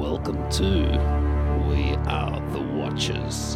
Welcome to We Are the Watchers.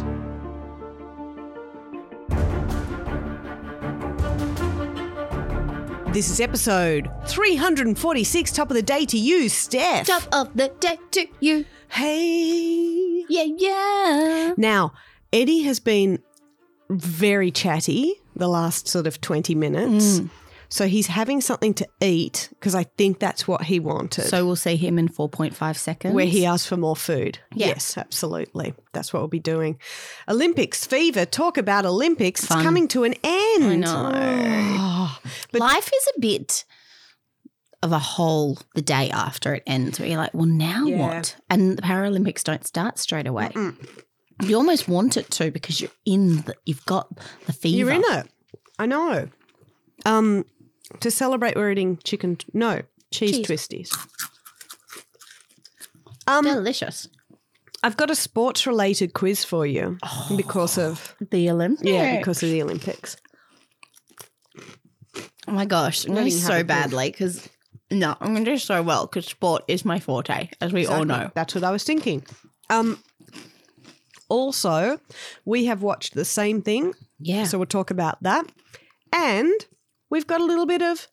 This is episode 346, top of the day to you, Steph. Top of the day to you. Hey. Yeah. Now, Eddie has been very chatty the last sort of 20 minutes. So he's having something to eat because I think that's what he wanted. So we'll see him in 4.5 seconds. Where he asked for more food. Yeah. Yes, absolutely. That's what we'll be doing. Olympics fever. Talk about Olympics. Fun. It's coming to an end. I know. Oh, but Life is a bit of a hole the day after it ends where you're like, well, now Yeah. what? And the Paralympics don't start straight away. You almost want it to because you've got the fever. you're in it. I know. To celebrate, we're eating cheese twisties. Delicious. I've got a sports-related quiz for you because of The Olympics. because of the Olympics. Oh my gosh, I'm going to do Learning how so to cook. badly because I'm going to do so well because sport is my forte, as we all know. That's what I was thinking. Also, we have watched the same thing, Yeah. so we'll talk about that. And we've got a little bit of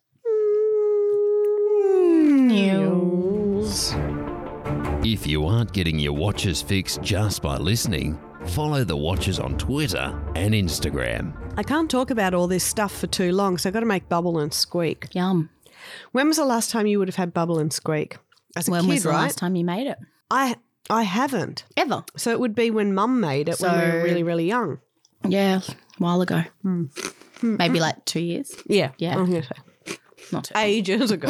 news. If you aren't getting your Watchers fix just by listening, follow the Watchers on Twitter and Instagram. I can't talk about all this stuff for too long, so I've got to make Bubble and Squeak. Yum. When was the last time you would have had Bubble and Squeak? As a When kid, was the right? last time you made it? I haven't. Ever. So it would be when Mum made it when we were So- really, really young. Yeah, a while ago. Maybe like 2 years. Yeah. Yeah. I'm gonna say. Not too Ages ago.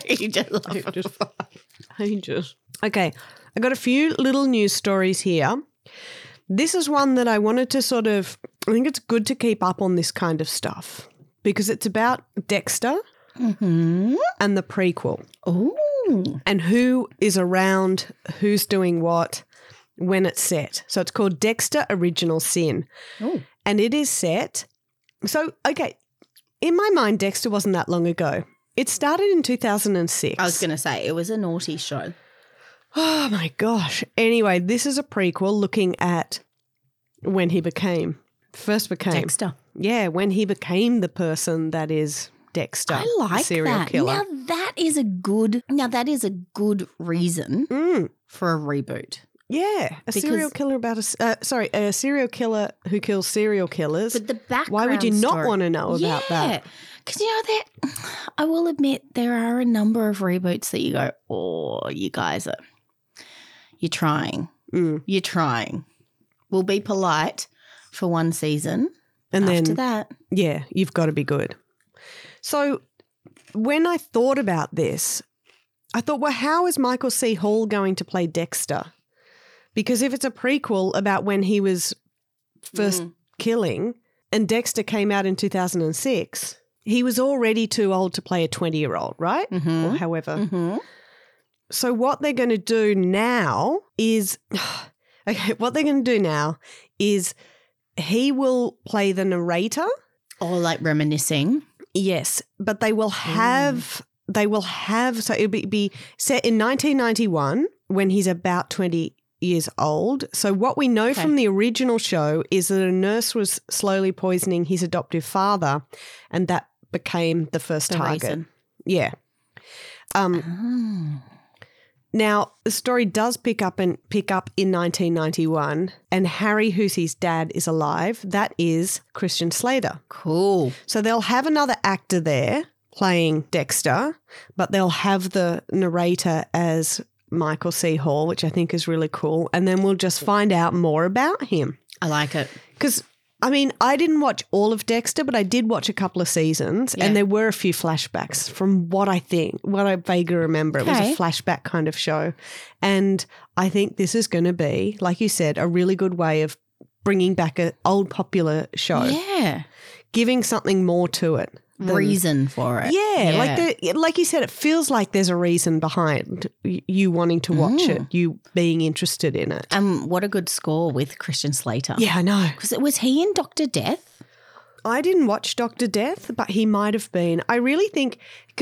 Ages. Okay. I got a few little news stories here. This is one that I wanted to I think it's good to keep up on this kind of stuff because it's about Dexter Mm-hmm. and the prequel Oh. and who is around, who's doing what, when it's set. So it's called Dexter Original Sin. Oh. And it is set. So, okay, in my mind, Dexter wasn't that long ago. It started in 2006. I was going to say, it was a naughty show. Oh, my gosh. Anyway, this is a prequel looking at when he first became. Dexter. Yeah, when he became the person that is Dexter, I the like serial that. killer. Now that is a good reason for a reboot. Yeah, a serial killer about a serial killer who kills serial killers. But the background Why would you not story- want to know about that? Because, I will admit there are a number of reboots that you go, oh, you guys you're trying. You're trying. We'll be polite for one season. And After then, that. yeah, you've got to be good. So when I thought about this, I thought, well, how is Michael C. Hall going to play Dexter? Because if it's a prequel about when he was first killing and Dexter came out in 2006, he was already too old to play a 20-year-old, right? Or however. Mm-hmm. So what they're going to do now is he will play the narrator. Or like reminiscing. Yes, but they will have so it'll be set in 1991 when he's about 20 years old. So what we know from the original show is that a nurse was slowly poisoning his adoptive father and that became the first target. reason. Yeah. Now, the story does pick up in 1991 and Harry, who's his dad, is alive. That is Christian Slater. Cool. So they'll have another actor there playing Dexter, but they'll have the narrator as Michael C. Hall, which I think is really cool. And then we'll just find out more about him. I like it. Because, I mean, I didn't watch all of Dexter, but I did watch a couple of seasons and there were a few flashbacks from what I vaguely remember. It was a flashback kind of show. And I think this is going to be, like you said, a really good way of bringing back an old popular show, Yeah. giving something more to it. Reason for it. Yeah, like you said, it feels like there's a reason behind you wanting to watch it, you being interested in it. What a good score with Christian Slater. Yeah, I know. Because was he in Dr. Death? I didn't watch Dr. Death, but he might have been. I really think because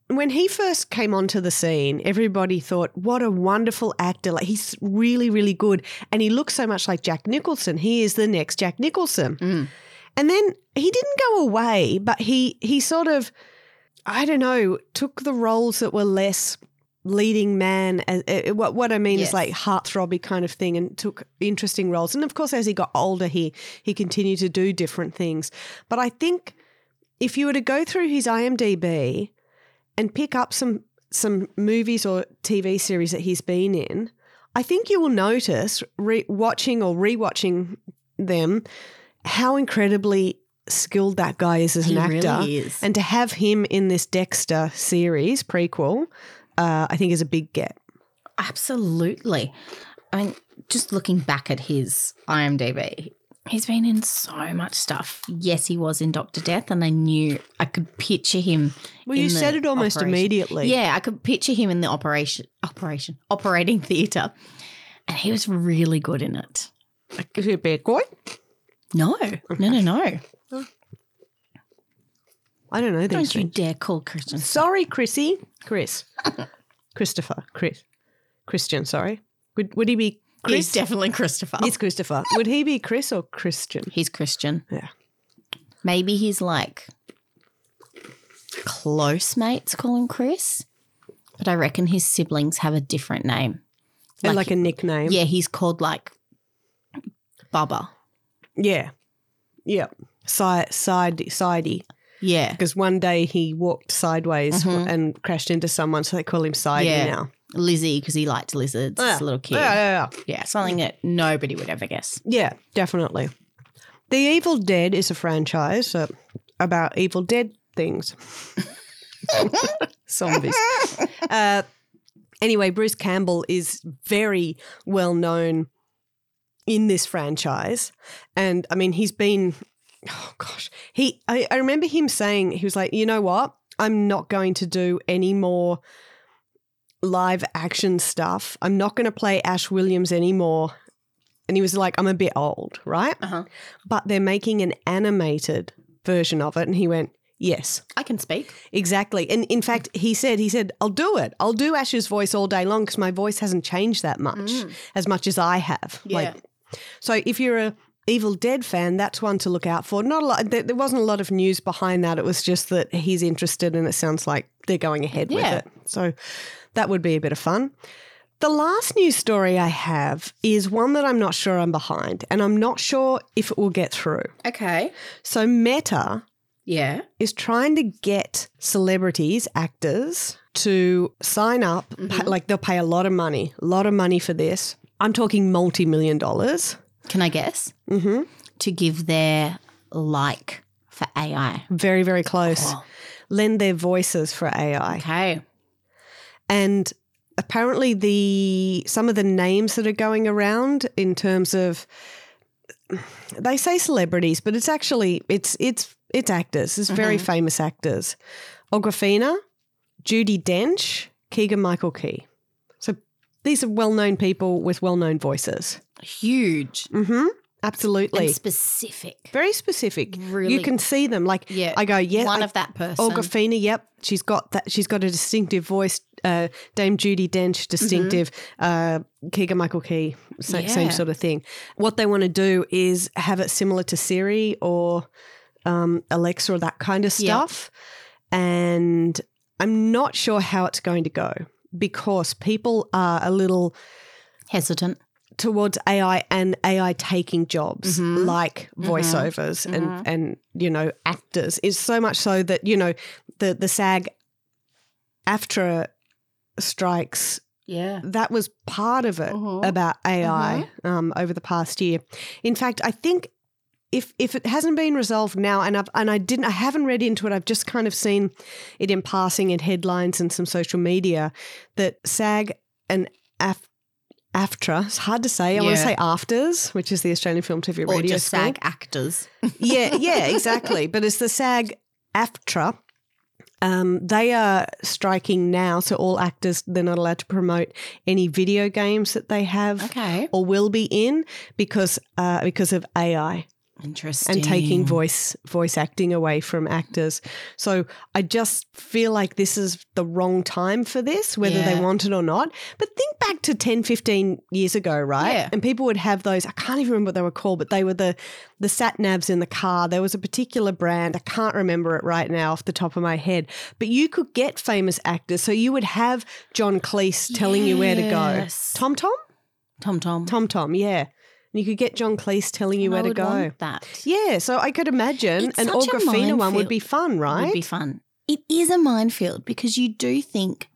when he first came onto the scene, everybody thought, what a wonderful actor. Like, he's really, really good. And he looks so much like Jack Nicholson. He is the next Jack Nicholson. And then he didn't go away, but he sort of, I don't know, took the roles that were less leading man. What I mean is like heartthrobbing kind of thing, and took interesting roles. And of course, as he got older, he continued to do different things. But I think if you were to go through his IMDb and pick up some movies or TV series that he's been in, I think you will notice watching or rewatching them how incredibly skilled that guy is as an actor. Really is. And to have him in this Dexter series prequel, I think is a big get. Absolutely. I mean, just looking back at his IMDb, he's been in so much stuff. Yes, he was in Dr. Death, and I could picture him. Well, you said it almost immediately. Yeah, I could picture him in the operating theatre, and he was really good in it. Is he a bad boy? No. I don't know these Don't you things. dare call Christian. Sorry, Chrissy. Christian, sorry. Would he be Chris? He's definitely Christopher. He's Christopher. Would he be Chris or Christian? He's Christian. Yeah. Maybe he's like close mates call him Chris, but I reckon his siblings have a different name. Like a nickname. Yeah, he's called like Bubba. Yeah. Yeah. Sidey. Yeah. Because one day he walked sideways and crashed into someone, so they call him Sidey now. Lizzie, because he liked lizards as a little kid. Yeah, something that nobody would ever guess. Yeah, definitely. The Evil Dead is a franchise about Evil Dead things. Zombies. Anyway, Bruce Campbell is very well known in this franchise. And, I mean, he's been – oh, gosh. I remember him saying – he was like, you know what? I'm not going to do any more live action stuff. I'm not going to play Ash Williams anymore. And he was like, I'm a bit old, right? But they're making an animated version of it. And he went, yes. I can speak. Exactly. And in fact, he said, I'll do it. I'll do Ash's voice all day long because my voice hasn't changed that much as I have. Yeah. So if you're a Evil Dead fan, that's one to look out for. Not a lot. There wasn't a lot of news behind that. It was just that he's interested and it sounds like they're going ahead with it. So that would be a bit of fun. The last news story I have is one that I'm not sure I'm behind, and I'm not sure if it will get through. Okay. So Meta is trying to get celebrities, actors, to sign up. Like they'll pay a lot of money for this. I'm talking multi-million dollars. Can I guess? To give their like for AI. Very, very close. Oh. Lend their voices for AI. Okay. And apparently some of the names that are going around in terms of, they say celebrities, but it's actually, it's actors. It's very famous actors. Awkwafina, Judi Dench, Keegan-Michael Key. So these are well-known people with well-known voices. Huge. Absolutely. And specific. Very specific. Really. You can see them. Like I go, one of that person. Awkwafina, yep. She's got that. She's got a distinctive voice. Dame Judi Dench, distinctive. Keegan-Michael Key, same sort of thing. What they want to do is have it similar to Siri or Alexa or that kind of stuff. And I'm not sure how it's going to go because people are a little hesitant towards AI and AI taking jobs like voiceovers and you know, actors. Is so much so that, you know, the SAG-AFTRA strikes, that was part of it about AI over the past year. In fact, I think if it hasn't been resolved now, and I haven't read into it, I've just kind of seen it in passing in headlines and some social media that SAG and AFTRA, it's hard to say. I want to say AFTRS, which is the Australian Film, TV, Radio or just School. SAG actors. yeah, exactly. But it's the SAG-AFTRA. They are striking now, so all actors, they're not allowed to promote any video games that they have or will be in because of AI. Interesting. and taking voice acting away from actors. So I just feel like this is the wrong time for this, whether they want it or not. But think back to 10, 15 years ago, right? Yeah. And people would have those, I can't even remember what they were called, but they were the sat-navs in the car. There was a particular brand. I can't remember it right now off the top of my head. But you could get famous actors. So you would have John Cleese telling you where to go. Yes. TomTom? TomTom. TomTom, yeah. And you could get John Cleese telling you where to go. Want that. Yeah, so I could imagine It's an such a Awkwafina one would minefield. be fun, right? Would be fun. It is a minefield because you do think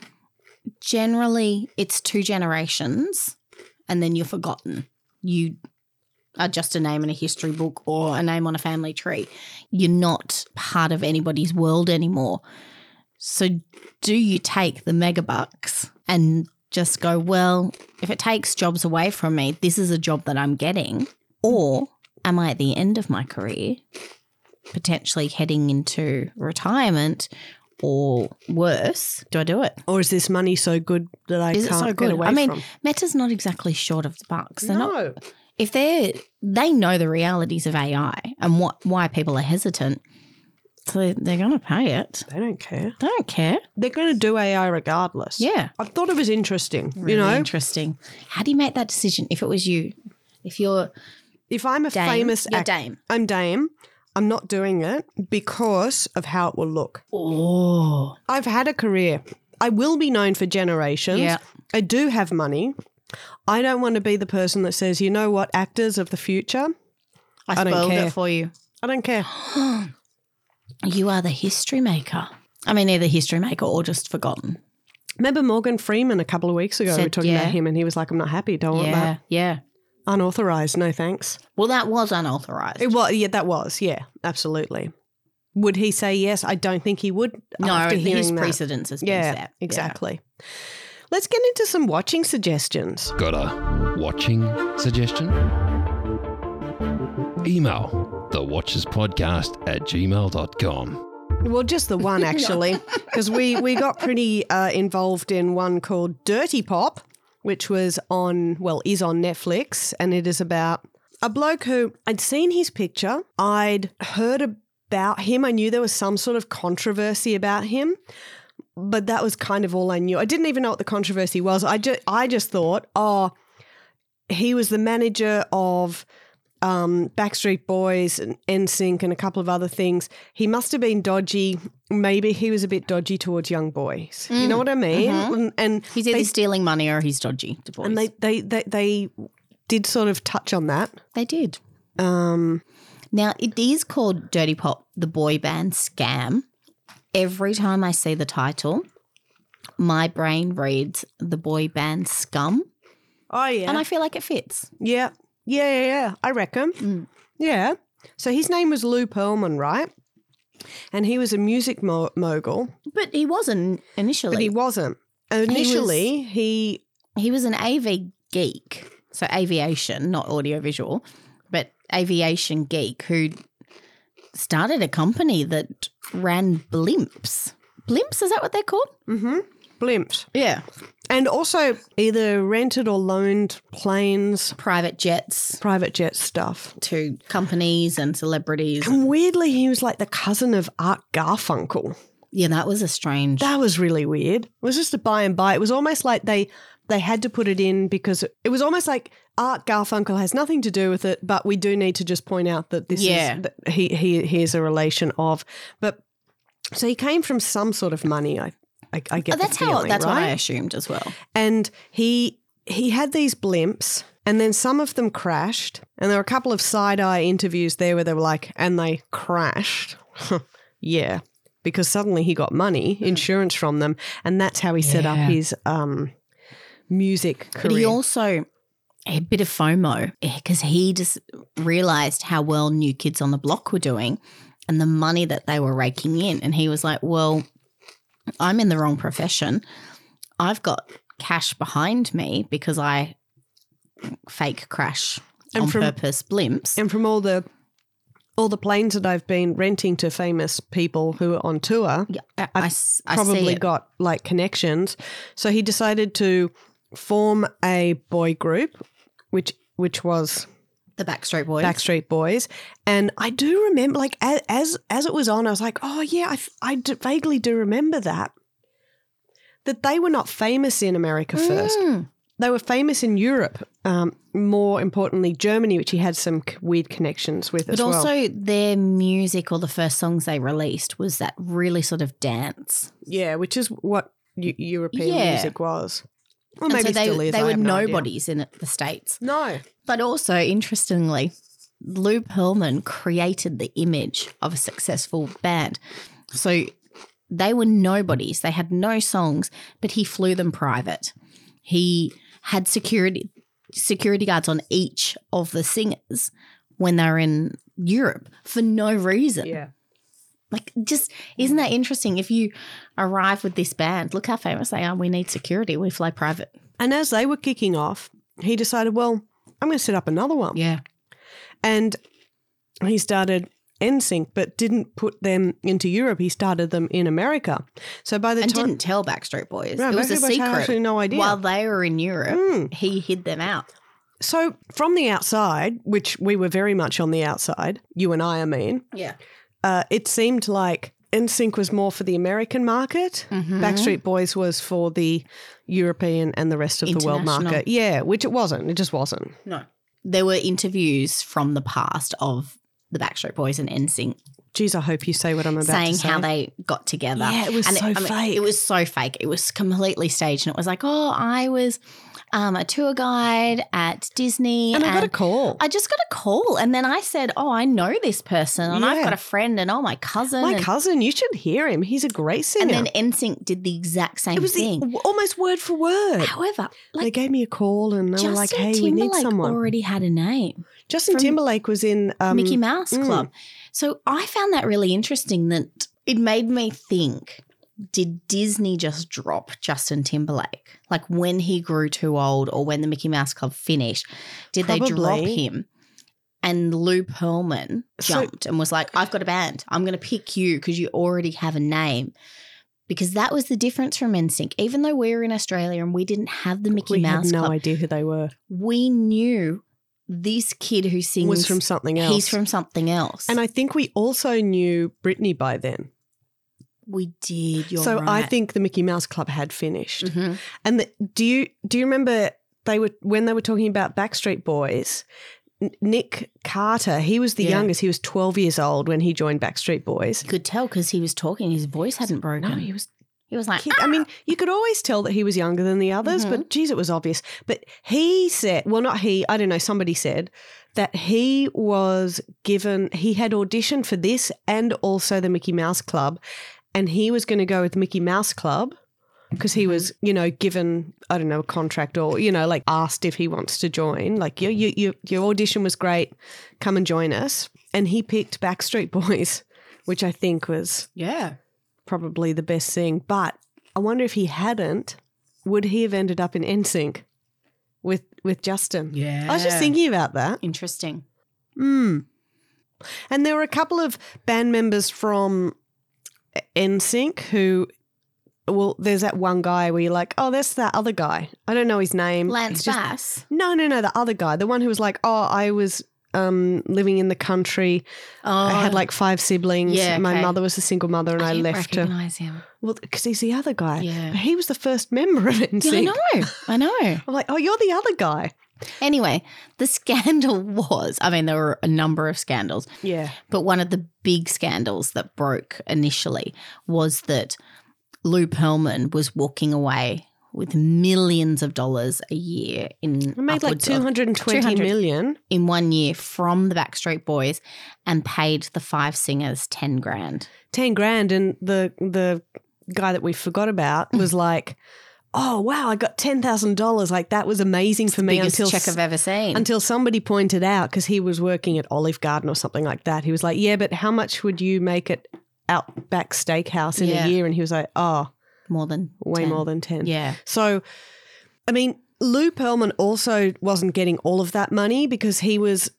generally it's 2 generations and then you're forgotten. You are just a name in a history book or a name on a family tree. You're not part of anybody's world anymore. So do you take the megabucks and just go, well, if it takes jobs away from me, this is a job that I'm getting? Or am I at the end of my career, potentially heading into retirement, or worse, do I do it? Or is this money so good that I Is it can't so get good? away I mean, from? Meta's not exactly short of the bucks. They're not. No. If they know the realities of AI and why people are hesitant, so they're going to pay it. They don't care. They don't care. They're going to do AI regardless. Yeah. I thought it was interesting, Really interesting. How do you make that decision? If it was you, if you're If I'm a Dame, famous you're actor, Dame. I'm Dame. I'm not doing it because of how it will look. Oh. I've had a career. I will be known for generations. Yeah. I do have money. I don't want to be the person that says, you know what, actors of the future, I don't spoiled care. it for you. I don't care. You are the history maker. I mean, either history maker or just forgotten. Remember Morgan Freeman a couple of weeks ago? We were Said, talking yeah. about him and he was like, I'm not happy. Don't want that. Yeah. Unauthorized. No thanks. Well, that was unauthorized. Yeah, that was. Yeah, absolutely. Would he say yes? I don't think he would. No, after his hearing that. precedence has been Yeah, set. exactly. Let's get into some watching suggestions. Got a watching suggestion? Email thewatcherspodcast@gmail.com. Well, just the one actually, because we got pretty involved in one called Dirty Pop, which was is on Netflix, and it is about a bloke who I'd seen his picture, I'd heard about him, I knew there was some sort of controversy about him, but that was kind of all I knew. I didn't even know what the controversy was. I just thought, he was the manager of Backstreet Boys and NSYNC and a couple of other things. He must have been dodgy. Maybe he was a bit dodgy towards young boys. You know what I mean? And He's either stealing money or he's dodgy to boys. and they did sort of touch on that. They did. Now, it is called Dirty Pop, the boy band scam. Every time I see the title, my brain reads the boy band scum, Oh yeah, and I feel like it fits. yeah. I reckon. Yeah. So his name was Lou Pearlman, right? And he was a music mogul, But he wasn't initially. but he wasn't. Initially, he He was an AV geek, so aviation, not audiovisual, but aviation geek who started a company that ran blimps. Blimps, is that what they're called? blimps. Yeah. And also either rented or loaned planes, Private jets private jet stuff. to companies and celebrities. And weirdly, he was like the cousin of Art Garfunkel. Yeah, that was a strange. That was really weird. It was just a by and by. It was almost like they had to put it in because it was almost like Art Garfunkel has nothing to do with it, but we do need to just point out that this Yeah. is that he is a relation of. But so he came from some sort of money. I get that's the how. feeling, That's what I right? assumed as well. And he had these blimps, and then some of them crashed. And there were a couple of side-eye interviews there where they were like, and they crashed. Yeah, because suddenly he got money, insurance from them, and that's how he set up Yeah. his music career. But he also a bit of FOMO because he just realized how well New Kids on the Block were doing and the money that they were raking in. And he was like, well, I'm in the wrong profession. I've got cash behind me because I fake crash And on from- purpose blimps. And from all the planes that I've been renting to famous people who are on tour, Yeah, I've I probably see it. got like connections. So he decided to form a boy group, which was The Backstreet Boys. Backstreet Boys. And I do remember, like, as it was on, I was like, oh, yeah, vaguely do remember that they were not famous in America first. They were famous in Europe, more importantly, Germany, which he had some weird connections with as well. But also their music or the first songs they released was that really sort of dance. Yeah, which is what European music was. Or And maybe so still is. they I were have no idea. nobodies in the States. No. But also, interestingly, Lou Pearlman created the image of a successful band. So they were nobodies. They had no songs, but he flew them private. He had security guards on each of the singers when they were in Europe for no reason. Yeah. Like, just isn't that interesting? If you arrive with this band, look how famous they are. We need security. We fly private. And as they were kicking off, he decided, well, I'm going to set up another one. Yeah. And he started NSYNC, but didn't put them into Europe. He started them in America. So by the And time didn't tell Backstreet Boys. No, it was a Backstreet Boys had secret. actually no idea. While they were in Europe, he hid them out. So from the outside, which we were very much on the outside, you and I mean, Yeah. it seemed like NSYNC was more for the American market. Backstreet Boys was for the European and the rest of the world International. market. Yeah, which it wasn't. It just wasn't. No. There were interviews from the past of the Backstreet Boys and NSYNC Geez, I hope you say what I'm about saying to say. how they got together. Yeah, it was so fake. It was so fake. It was completely staged. And it was like, oh, I was a tour guide at Disney. And I got a call. I just got a call. And then I said, oh, I know this person. And I've Yeah. got a friend. And, oh, my cousin. My and, cousin, you should hear him. He's a great singer. and then NSYNC did the exact same it was thing. almost word for word. However, They like, gave me a call and they Justin were like, hey, we Timberlake need someone. already had a name. Justin Timberlake was in Mickey Mouse Club. So I found that really interesting that it made me think, did Disney just drop Justin Timberlake? Like when he grew too old or when the Mickey Mouse Club finished, did they drop Probably. him? And Lou Pearlman So- jumped and was like, I've got a band. I'm going to pick you because you already have a name. Because that was the difference from NSYNC. Even though we were in Australia and we didn't have the Mickey We Mouse had no Club, idea who they were. we knew this kid who sings Was from something else. He's from something else. And I think we also knew Britney by then. We did. You're So right. I think the Mickey Mouse Club had finished. Mhm. And do you remember when they were talking about Backstreet Boys? Nick Carter, he was the Yeah. youngest. He was 12 years old when he joined Backstreet Boys. You could tell because he was talking. His voice hadn't broken. No, he was. He was like, Kid. I mean, you could always tell that he was younger than the others, but geez, it was obvious. But he said, well, not he, I don't know, somebody said that he was given, he had auditioned for this and also the Mickey Mouse Club, and he was going to go with Mickey Mouse Club because he was, given, I don't know, a contract or, like asked if he wants to join. Like, your audition was great, come and join us. And he picked Backstreet Boys, which I think was yeah. probably the best thing. But I wonder if he hadn't, would he have ended up in NSYNC with Justin? Yeah. I was just thinking about that. Interesting. And there were a couple of band members from NSYNC who, well, there's that one guy where you're like, oh, that's that other guy. I don't know his name. Lance He's just- Bass. No, the other guy. The one who was like, oh, I was living in the country. Oh, I had like 5 siblings. Yeah, My okay. mother was a single mother and I didn't left her. recognize him. Well, because he's the other guy. Yeah. But he was the first member of NSYNC. Yeah, I know. I'm like, oh, you're the other guy. Anyway, the scandal was, there were a number of scandals, Yeah. but one of the big scandals that broke initially was that Lou Pearlman was walking away with millions of dollars a year in I made like upwards of 220 200 million. in 1 year from the Backstreet Boys and paid the 5 singers 10 grand. 10 grand. And the guy that we forgot about was like, oh, wow, I got $10,000. Like, that was amazing for me Biggest check I've ever seen. until somebody pointed out, because he was working at Olive Garden or something like that. He was like, yeah, but how much would you make at Outback Steakhouse in Yeah. a year? And he was like, oh, more than way 10. more than 10. Yeah. So, Lou Pearlman also wasn't getting all of that money because he was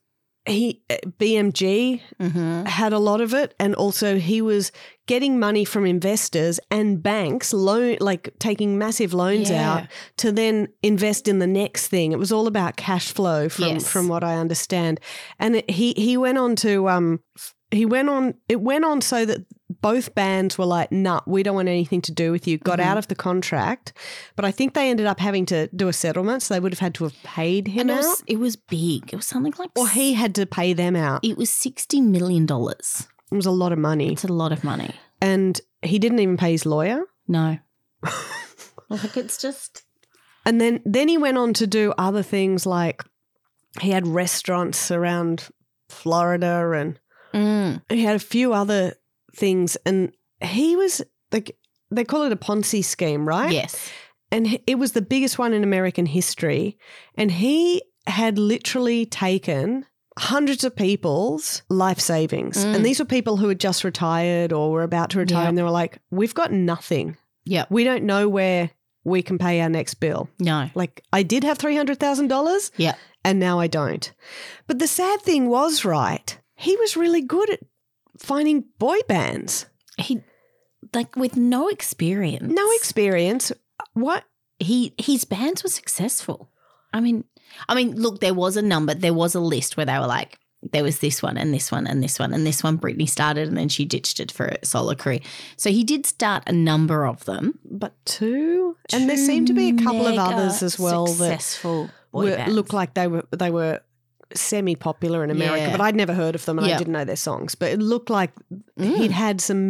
BMG had a lot of it, and also he was getting money from investors and banks, taking massive loans out to then invest in the next thing. It was all about cash flow from what I understand. And he went on to it went on so that both bands were like, nah, we don't want anything to do with you, got out of the contract. But I think they ended up having to do a settlement, so they would have had to have paid him out. It was big. It was something like... Or he had to pay them out. It was $60 million. It was a lot of money. It's a lot of money. And he didn't even pay his lawyer. No. Like, it's just... And then he went on to do other things, like he had restaurants around Florida, and he had a few other things, and he was like, they call it a Ponzi scheme, right? Yes. And it was the biggest one in American history, and he had literally taken hundreds of people's life savings. And these were people who had just retired or were about to retire, and they were like, we've got nothing. Yeah. We don't know where we can pay our next bill. No. Like, I did have $300,000. Yeah. And now I don't. But the sad thing was, right, he was really good at finding boy bands. He, like, with no experience. No experience. What? His bands were successful. I mean, look, there was a list where they were like, there was this one and this one and this one and this one Britney started, and then she ditched it for a solo career. So he did start a number of them. But two? And there seemed to be a couple of others as well successful that looked like they were semi-popular in America, but I'd never heard of them and I didn't know their songs. But it looked like he'd had some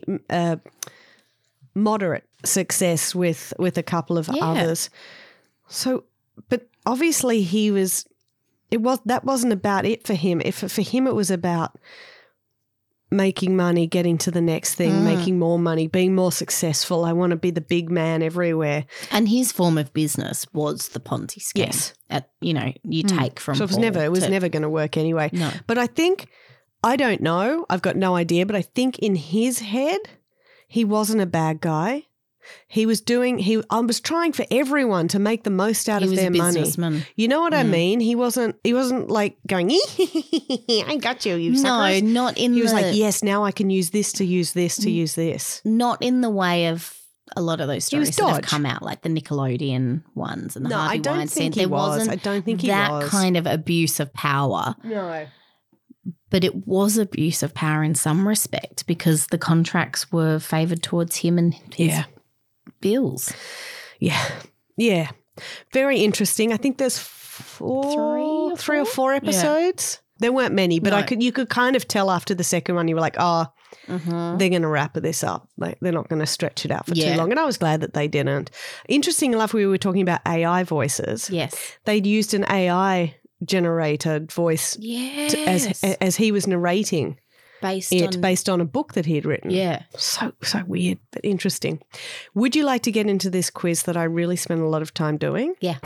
moderate success with a couple of others. So, but obviously that wasn't about it for him. For him, it was about making money, getting to the next thing, making more money, being more successful. I want to be the big man everywhere. And his form of business was the Ponzi scheme. Yes. You take from So it was never going to work anyway. No. But I don't know, I've got no idea, but I think in his head, he wasn't a bad guy. I was trying for everyone to make the most out of their money. Businessman. You know what I mean? He wasn't like going, I got you suckers. No, not in He was like, yes, now I can use this to use this to use this. Not in the way of a lot of those stories that have come out, like the Nickelodeon ones and the Harvey Weinstein. I don't think he was. That kind of abuse of power. No. But it was abuse of power in some respect because the contracts were favoured towards him and his bills. Yeah. Yeah. Very interesting. I think there's three or four episodes. Yeah. There weren't many, but you could kind of tell after the second one, you were like, they're going to wrap this up. Like, they're not going to stretch it out for too long. And I was glad that they didn't. Interesting enough, we were talking about AI voices. Yes. They'd used an AI generated voice as he was narrating based on a book that he had written. Yeah. So weird, but interesting. Would you like to get into this quiz that I really spent a lot of time doing? Yeah.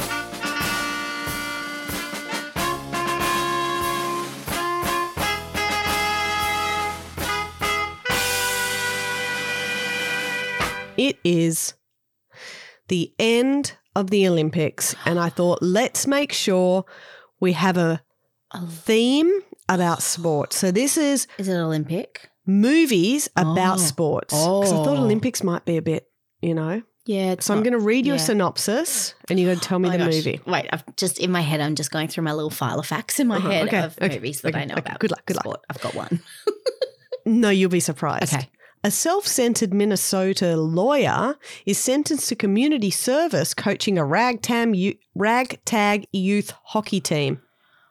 It is the end of the Olympics, and I thought, let's make sure we have a theme about sport. So this is it Olympic? Movies about sports. Because I thought Olympics might be a bit, Yeah. So I'm going to read you a synopsis and you're going to tell me the movie. Wait, in my head, I'm just going through my little file of facts in my head of movies that I know about. Good luck. I've got one. No, you'll be surprised. Okay. A self-centered Minnesota lawyer is sentenced to community service coaching a ragtag youth hockey team.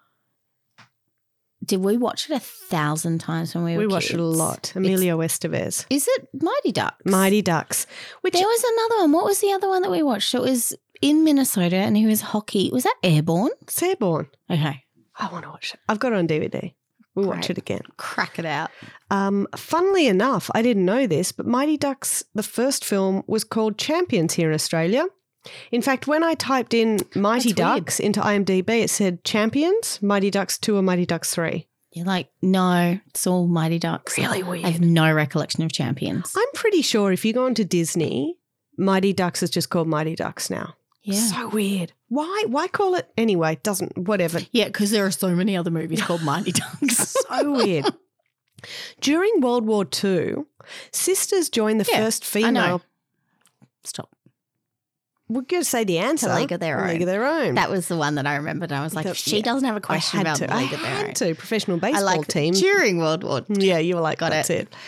Did we watch it 1,000 times when we were kids? We watched it a lot. Emilio Estevez. Is it Mighty Ducks? Mighty Ducks. There was another one. What was the other one that we watched? It was in Minnesota and he was hockey. Was that Airborne? It's Airborne. Okay. I want to watch it. I've got it on DVD. We'll watch it again. Crack it out. Funnily enough, I didn't know this, but Mighty Ducks, the first film, was called Champions here in Australia. In fact, when I typed in Mighty Ducks into IMDb, it said Champions, Mighty Ducks 2 or Mighty Ducks 3. You're like, no, it's all Mighty Ducks. Really weird. I have no recollection of Champions. I'm pretty sure if you go onto Disney, Mighty Ducks is just called Mighty Ducks now. Yeah. So weird. Why call it anyway? Doesn't whatever. Yeah, because there are so many other movies called Mighty Ducks. So weird. During World War II, sisters joined the first female. I know. Stop. We're going to say the answer. A League of Their Own. League of Their Own. That was the one that I remembered. I was like, she doesn't have a question about the League of Their Own. I had to. Professional baseball team. During World War II. Yeah, you were like, Got that's it.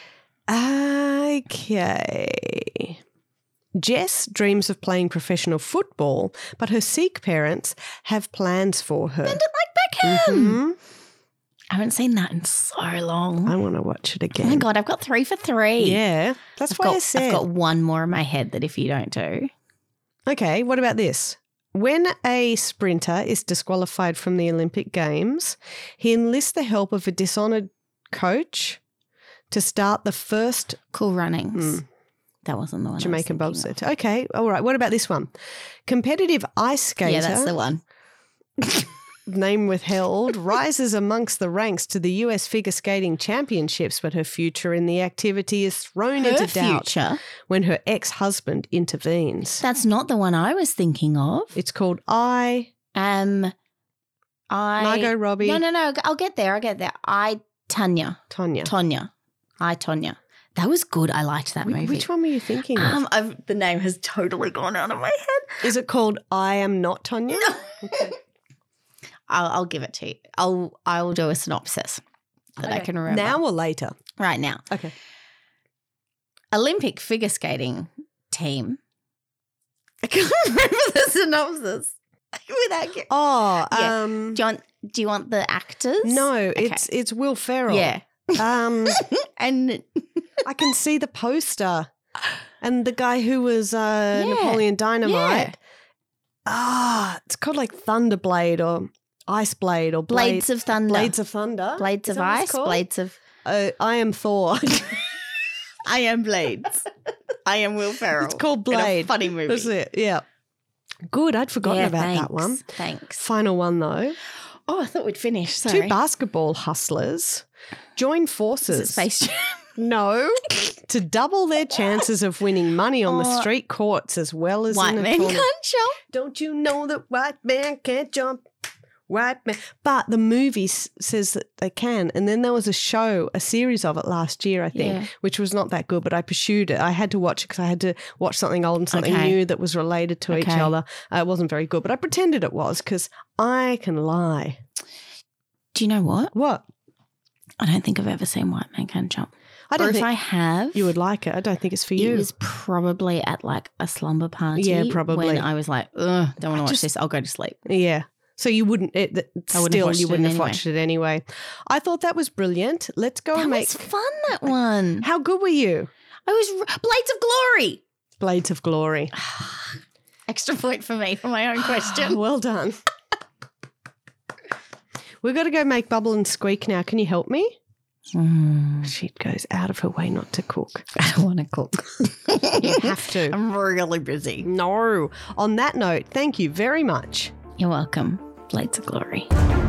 Okay. Jess dreams of playing professional football, but her Sikh parents have plans for her. Bend it like Beckham. Mhm. I haven't seen that in so long. I want to watch it Oh again. my God, I've got 3 for 3. Yeah, that's why I said. I've got one more in my head that if you don't do. Okay, what about this? When a sprinter is disqualified from the Olympic Games, he enlists the help of a dishonoured coach to start the first Cool Runnings. That wasn't the one. Jamaican I was thinking bobsled. Okay, all right. What about this one? Competitive ice of. skater, Yeah, that's the one. name withheld, rises amongst the ranks to the US Figure Skating Championships, but her future in the activity is thrown Her into doubt future. when her ex-husband intervenes. That's not the one I was thinking of. It's called Margot Robbie. No. I'll get there. Tonya. That was good. I liked that movie. Which one were you thinking of? The name has totally gone out of my head. Is it called I Am Not Tonya? Okay. I'll give it to you. I'll do a synopsis that I can remember. Now or later? Right now. Okay. Olympic figure skating team. I can't remember the synopsis. Without Oh, Yeah. Do you want the actors? no, Okay. it's Will Ferrell. Yeah. And I can see the poster and the guy who was Napoleon Dynamite. It's called like Thunderblade or Ice Blade or Blades of Thunder. Blades of Thunder. Blades Is of that what it's Ice. called? Blades of. I Am Thor. I am Blades. I am Will Ferrell. It's called In a Blade. funny movie. That's it. Yeah. Good. I'd forgotten about that one. Thanks. Final one though. Oh, I thought we'd finish. Sorry. Two basketball hustlers join Is it forces. Space Jam? No, to double their chances of winning money on the street courts as well as White in a Man tournament. Can't Jump. Don't you know that white man can't jump? White man. But the movie says that they can. And then there was a series of it last year, I think, Yeah. which was not that good, but I pursued it. I had to watch it because I had to watch something old and something Okay. new that was related to each Okay. other. It wasn't very good, but I pretended it was because I can lie. Do you know what? What? I don't think I've ever seen White Man Can't Jump. I Or don't if think I have, you would like it. I don't think it's for you. it was probably at like a slumber party. Yeah, probably. When I was like, ugh, don't want to watch just- this. I'll go to sleep. Yeah. So you wouldn't, I wouldn't have still watched you it wouldn't have anyway. watched it anyway. I thought that was brilliant. Let's go That and make. was fun, that one. How good were you? I was Blades of Glory. Blades of Glory. Extra point for me for my own question. Well done. We've got to go make Bubble and Squeak now. Can you help me? She goes out of her way not to cook. I don't want to cook. You have to. I'm really busy. No. On that note, thank you very much. You're welcome. Blades of Glory.